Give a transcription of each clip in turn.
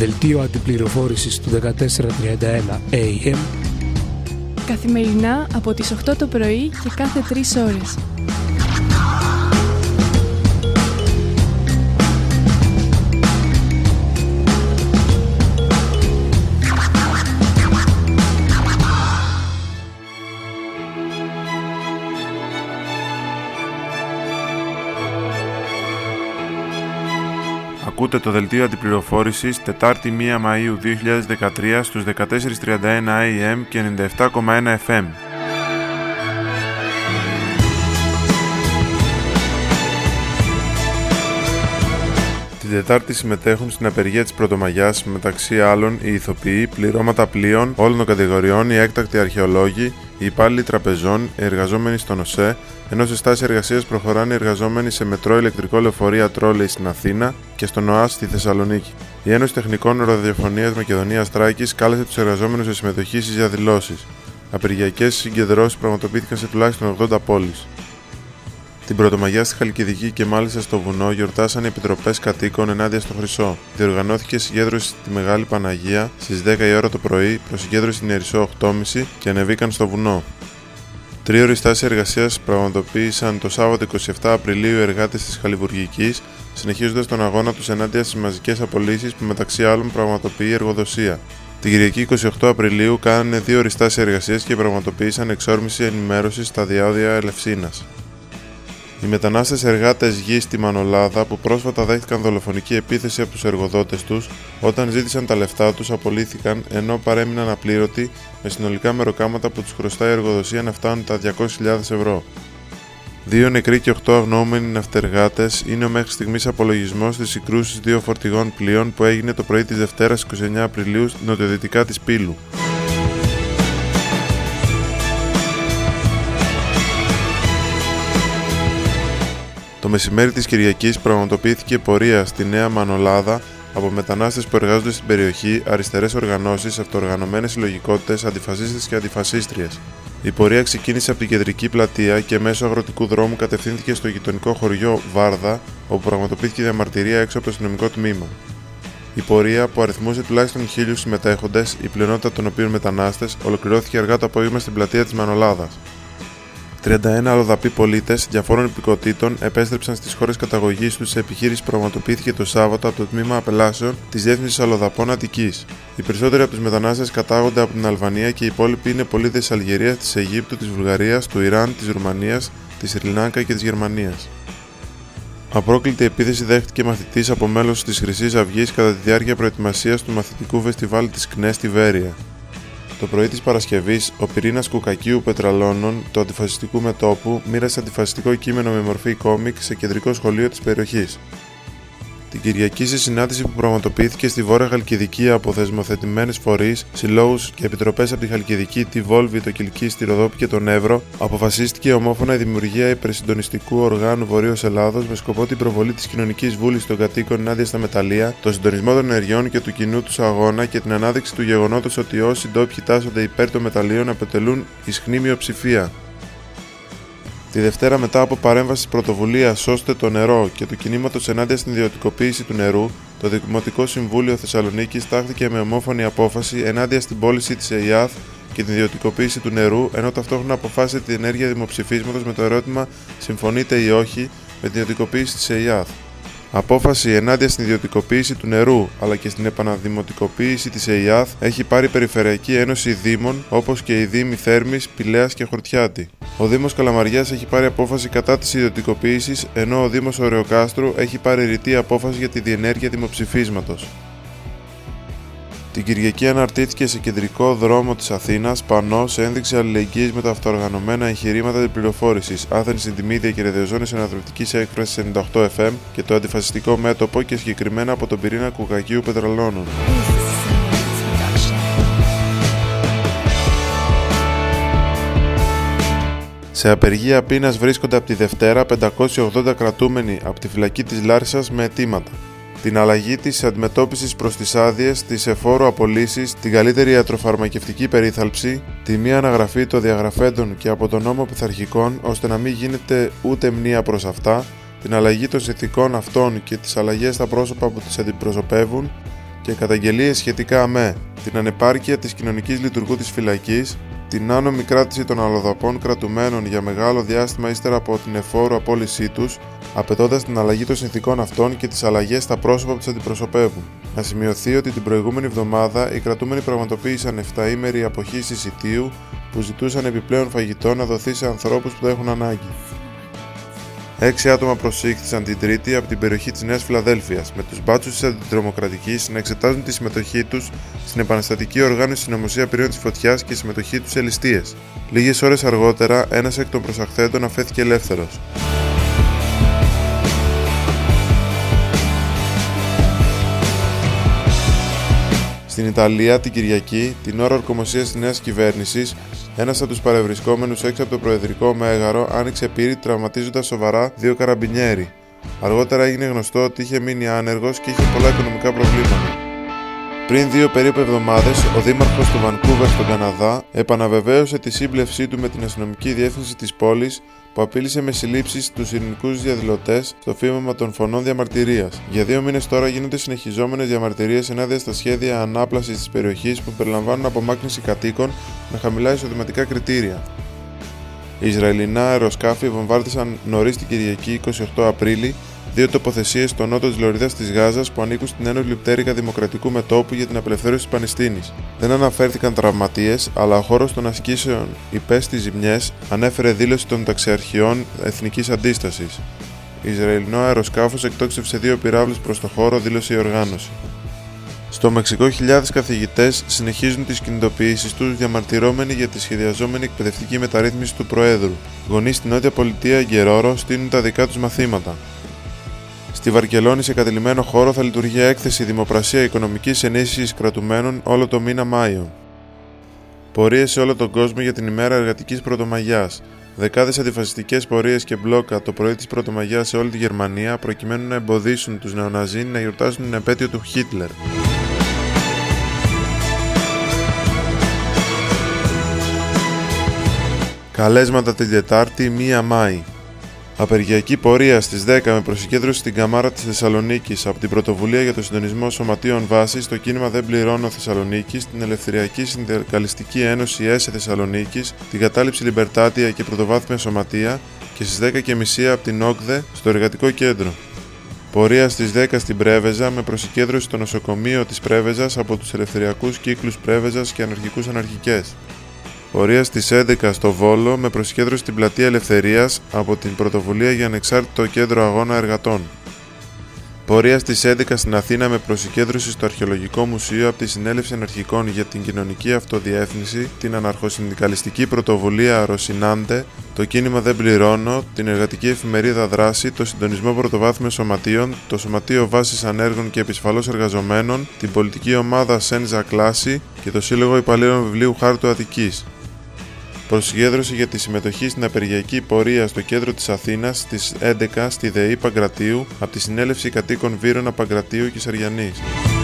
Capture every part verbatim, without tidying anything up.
δελτίο αντιπληροφόρησης του δεκατέσσερα τριάντα ένα έι εμ, καθημερινά από τις οκτώ το πρωί και κάθε τρεις ώρες. Ακούτε το δελτίο αντιπληροφόρησης Τετάρτη πρώτη Μαΐου δύο χιλιάδες δεκατρία στους δεκατέσσερα τριάντα ένα έι εμ και ενενήντα επτά κόμμα ένα εφ εμ. Την Τετάρτη συμμετέχουν στην απεργία της Πρωτομαγιάς μεταξύ άλλων οι ηθοποιοί, πληρώματα πλοίων όλων των κατηγοριών, οι έκτακτοι αρχαιολόγοι, οι υπάλληλοι τραπεζών, οι εργαζόμενοι στον ΟΣΕ, ενώ σε στάση εργασίας προχωράνε οι εργαζόμενοι σε μετρό, ηλεκτρικό λεωφορείο, τρόλεϊ στην Αθήνα και στον ΟΑΣ στη Θεσσαλονίκη. Η Ένωση Τεχνικών Ραδιοφωνίας Μακεδονίας Θράκης κάλεσε τους εργαζόμενους σε συμμετοχή στις διαδηλώσεις. Απεργιακές συγκεντρώσεις πραγματοποιήθηκαν σε τουλάχιστον ογδόντα πόλεις. Την Πρωτομαγιά στη Χαλκιδική και μάλιστα στο βουνό γιορτάσαν οι επιτροπές κατοίκων ενάντια στο Χρυσό. Διοργανώθηκε συγκέντρωση στη Μεγάλη Παναγία στις δέκα η ώρα το πρωί, προσυγκέντρωση στην Ιερισσό οκτώ και μισή και ανεβήκαν στο βουνό. Τρίωρη στάση εργασίας πραγματοποίησαν το Σάββατο εικοστή εβδόμη Απριλίου οι εργάτες της Χαλιβουργικής, συνεχίζοντας τον αγώνα τους ενάντια στις μαζικές απολύσεις που μεταξύ άλλων πραγματοποιεί η εργοδοσία. Την Κυριακή εικοστή ογδόη Απριλίου κάνανε δύο ώρες στάση εργασίας και πραγματοποίησαν εξόρμηση ενημέρωσης στα διόδια Ελευσίνας. Οι μετανάστες εργάτες γης στη Μανολάδα που πρόσφατα δέχτηκαν δολοφονική επίθεση από τους εργοδότες τους, όταν ζήτησαν τα λεφτά τους απολύθηκαν ενώ παρέμειναν απλήρωτοι με συνολικά μεροκάματα που τους χρωστάει η εργοδοσία να φτάνουν τα διακόσιες χιλιάδες ευρώ. Δύο νεκροί και οκτώ αγνοούμενοι ναυτεργάτες είναι ο μέχρι στιγμής απολογισμός της συγκρούσης δύο φορτηγών πλοίων που έγινε το πρωί της Δευτέρας εικοστή ενάτη Απριλίου νοτιοδυτικά της Πύλου. Το μεσημέρι της Κυριακής πραγματοποιήθηκε πορεία στη Νέα Μανολάδα από μετανάστες που εργάζονται στην περιοχή, αριστερές οργανώσεις, αυτοοργανωμένες συλλογικότητες, αντιφασίστες και αντιφασίστριες. Η πορεία ξεκίνησε από την κεντρική πλατεία και μέσω αγροτικού δρόμου κατευθύνθηκε στο γειτονικό χωριό Βάρδα, όπου πραγματοποιήθηκε διαμαρτυρία έξω από το αστυνομικό τμήμα. Η πορεία, που αριθμούσε τουλάχιστον χίλιους συμμετέχοντες, η πλειονότητα των οποίων μετανάστες, ολοκληρώθηκε αργά το απόγευμα στην πλατεία της Μανολάδας. τριάντα ένα αλλοδαποί πολίτες διαφόρων υπηκοτήτων επέστρεψαν στις χώρες καταγωγής τους σε επιχείρηση που πραγματοποιήθηκε το Σάββατο από το Τμήμα Απελάσεων της Διεύθυνσης Αλλοδαπών Αττικής. Οι περισσότεροι από τους μετανάστες κατάγονται από την Αλβανία και οι υπόλοιποι είναι πολίτες της Αλγερίας, της Αιγύπτου, της Βουλγαρίας, του Ιράν, της Ρουμανίας, της Σρι Λάνκα και της Γερμανίας. Απρόκλητη επίθεση δέχτηκε μαθητής από μέλος της Χρυσής Αυγής κατά τη διάρκεια προετοιμασίας του μαθητικού φεστιβάλ της ΚΝΕ στη Βέρεια. Το πρωί της Παρασκευής, ο πυρήνας Κουκακίου Πετραλώνων του αντιφασιστικού μετώπου μοίρασε αντιφασιστικό κείμενο με μορφή κόμικ σε κεντρικό σχολείο της περιοχής. Την Κυριακή, σε συνάντηση που πραγματοποιήθηκε στη Βόρεια Χαλκιδική από θεσμοθετημένες φορείς, συλλόγους και επιτροπές από τη Χαλκιδική, τη Βόλβη, το Κιλκί, τη Ροδόπη και τον Εύρο, αποφασίστηκε ομόφωνα η δημιουργία υπερσυντονιστικού οργάνου Βορείος Ελλάδος με σκοπό την προβολή της κοινωνικής βούλησης των κατοίκων ενάντια στα μεταλλεία, τον συντονισμό των ενεργειών και του κοινού τους αγώνα και την ανάδειξη του γεγονότος ότι όσοι ντόπιοι τάσσονται υπέρ των μεταλλείων αποτελούν ισχνή μειοψηφία. Τη Δευτέρα, μετά από παρέμβαση της πρωτοβουλίας «Σώστε το νερό» και του κινήματος ενάντια στην ιδιωτικοποίηση του νερού, το Δημοτικό Συμβούλιο Θεσσαλονίκης τάχθηκε με ομόφωνη απόφαση ενάντια στην πώληση της ΕΙΑΘ και την ιδιωτικοποίηση του νερού, ενώ ταυτόχρονα αποφάσισε την ενέργεια δημοψηφίσματος με το ερώτημα «Συμφωνείτε ή όχι» με την ιδιωτικοποίηση της ΕΙΑΘ. Απόφαση ενάντια στην ιδιωτικοποίηση του νερού αλλά και στην επαναδημοτικοποίηση της ΕΙΑΘ έχει πάρει η Περιφερειακή Ένωση Δήμων, όπως και οι Δήμοι Θέρμης, Πηλαίας και Χορτιάτη. Ο Δήμος Καλαμαριάς έχει πάρει απόφαση κατά της ιδιωτικοποίησης, ενώ ο Δήμος Ωρεοκάστρου έχει πάρει ρητή απόφαση για τη διενέργεια δημοψηφίσματος. Την Κυριακή αναρτήθηκε σε κεντρικό δρόμο της Αθήνας πανό σε ένδειξη αλληλεγγύης με τα αυτοοργανωμένα εγχειρήματα τηλεπληροφόρησης, Athens in the Media και ραδιοζώνης ανατρεπτικής έκφρασης ενενήντα οκτώ εφ εμ και το αντιφασιστικό μέτωπο και συγκεκριμένα από τον πυρήνα Κουκακίου Πετραλώνων. Σε απεργία πείνας βρίσκονται από τη Δευτέρα πεντακόσιοι ογδόντα κρατούμενοι από τη φυλακή της Λάρισσας με αιτήματα. Την αλλαγή της αντιμετώπισης προς τις άδειες, τις εφόρου απολύσεις, την καλύτερη ιατροφαρμακευτική περίθαλψη, τη μη αναγραφή των διαγραφέντων και από τον νόμο πειθαρχικών ώστε να μην γίνεται ούτε μνήα προς αυτά, την αλλαγή των συνθηκών αυτών και τις αλλαγές στα πρόσωπα που τις αντιπροσωπεύουν, και καταγγελίες σχετικά με την ανεπάρκεια της κοινωνικής λειτουργού της φυλακής, την άνομη κράτηση των αλλοδαπών κρατουμένων για μεγάλο διάστημα ύστερα από την εφόρου απόλυσή τους, απαιτώντας την αλλαγή των συνθηκών αυτών και τις αλλαγές στα πρόσωπα που τις αντιπροσωπεύουν. Να σημειωθεί ότι την προηγούμενη εβδομάδα οι κρατούμενοι πραγματοποίησαν εφταήμερη αποχή συσιτίου που ζητούσαν επιπλέον φαγητό να δοθεί σε ανθρώπους που το έχουν ανάγκη. Έξι άτομα προσήχθησαν την Τρίτη από την περιοχή της Νέας Φιλαδέλφειας, με τους μπάτσους της αντιτρομοκρατικής να εξετάζουν τη συμμετοχή τους στην επαναστατική οργάνωση συνωμοσία πυρήνων της φωτιάς και συμμετοχή τους σε ληστείες. Λίγες ώρες αργότερα, ένας εκ των προσαχθέντων αφέθηκε ελεύθερος. Στην Ιταλία, την Κυριακή, την ώρα ορκομοσίας της νέας κυβέρνησης, ένας από τους παρευρισκόμενους έξω από το Προεδρικό Μέγαρο άνοιξε πύρη τραυματίζοντας σοβαρά δύο καραμπινιέροι. Αργότερα έγινε γνωστό ότι είχε μείνει άνεργος και είχε πολλά οικονομικά προβλήματα. Πριν δύο περίπου εβδομάδες, ο δήμαρχος του Βανκούβερ στον Καναδά επαναβεβαίωσε τη σύμπλευσή του με την αστυνομική διεύθυνση της πόλης που απείλησε με συλλήψεις τους ειρηνικούς διαδηλωτές στο φήμαμα των φωνών διαμαρτυρίας. Για δύο μήνες τώρα γίνονται συνεχιζόμενες διαμαρτυρίες ενάντια στα σχέδια ανάπλασης της περιοχής που περιλαμβάνουν απομάκρυνση κατοίκων με χαμηλά εισοδηματικά κριτήρια. Οι Ισραηλινά αεροσκάφη βομβάρδισαν νωρίς την Κυριακή εικοστή ογδόη Απρίλη δύο τοποθεσίες στο νότο της Λωρίδας της Γάζας που ανήκουν στην ένοπλη πτέρυγα Δημοκρατικού Μετώπου για την απελευθέρωση της Παλαιστίνης. Δεν αναφέρθηκαν τραυματίες, αλλά ο χώρος των ασκήσεων υπέστη ζημιές, ανέφερε δήλωση των ταξιαρχιών Εθνικής Αντίστασης. Ισραηλινό αεροσκάφος εκτόξευσε δύο πυράβλους προς το χώρο, δήλωσε η οργάνωση. Στο Μεξικό, χιλιάδες καθηγητές συνεχίζουν τις κινητοποιήσεις τους διαμαρτυρώμενοι για τη σχεδιαζόμενη εκπαιδευτική μεταρρύθμιση του Προέδρου. Γονείς στην Νότια Πολιτεία Γκερόρο στείλουν τα δικά τους μαθήματα. Στη Βαρκελόνη, σε κατελημμένο χώρο, θα λειτουργεί έκθεση δημοπρασία οικονομικής ενίσχυσης κρατουμένων όλο το μήνα Μάιο. Πορείες σε όλο τον κόσμο για την ημέρα εργατικής Πρωτομαγιάς. Δεκάδες αντιφασιστικές πορείες και μπλόκα το πρωί της Πρωτομαγιάς σε όλη τη Γερμανία προκειμένου να εμποδίσουν τους νεοναζί να γιορτάσουν την επέτειο του Χίτλερ. Καλέσματα την Τετάρτη, πρώτη Μάη. Απεργιακή πορεία στις δέκα με προσεκέντρωση στην Καμάρα της Θεσσαλονίκης από την Πρωτοβουλία για το Συντονισμό Σωματείων Βάσης, το κίνημα Δεν Πληρώνω Θεσσαλονίκης, την Ελευθεριακή Συνδικαλιστική Ένωση ΕΣΕ Θεσσαλονίκης, την Κατάληψη Λιμπερτάτια και Πρωτοβάθμια Σωματεία και στις δέκα και τριάντα από την ΟΚΔΕ στο Εργατικό Κέντρο. Πορεία στις δέκα στην Πρέβεζα με προσεκέντρωση στο νοσοκομείο της Πρέβεζας από τους Ελευθεριακούς Κύκλους Πρέβεζας και Αναρχικούς Αναρχικές. Πορεία στις έντεκα στο Βόλο με προσκέντρωση στην Πλατεία Ελευθερίας από την Πρωτοβουλία για Ανεξάρτητο Κέντρο Αγώνα Εργατών. Πορεία στις έντεκα στην Αθήνα με προσεκέντρωση στο Αρχαιολογικό Μουσείο από τη Συνέλευση Αναρχικών για την Κοινωνική Αυτοδιεύθυνση, την Αναρχοσυνδικαλιστική Πρωτοβουλία Ρωσινάντε, το κίνημα Δεν Πληρώνω, την Εργατική Εφημερίδα Δράση, το Συντονισμό Πρωτοβάθμιων Σωματείων, το Σωματείο Βάσης Ανέργων και Επισφαλώς Εργαζομένων, την Πολιτική Ομάδα Σένζα Κλάση και το Σύλλογο Υπαλλήλων Βιβλίου Χάρτου Αττικής. Προσσυγκέντρωση για τη συμμετοχή στην απεργιακή πορεία στο κέντρο της Αθήνας στις έντεκα στη ΔΕΗ Παγκρατίου από τη Συνέλευση Κατοίκων Βύρωνα Παγκρατίου και Σαριανής.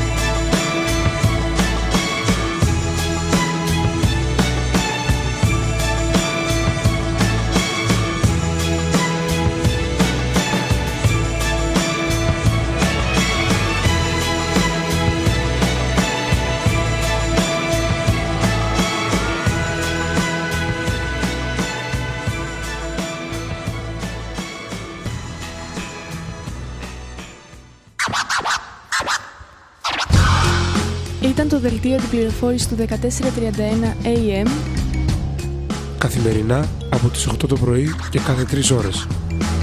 Ήταν το δελτίο αντιπληροφόρησης του δεκατέσσερα τριάντα ένα έι εμ καθημερινά από τις οκτώ το πρωί και κάθε τρεις ώρες.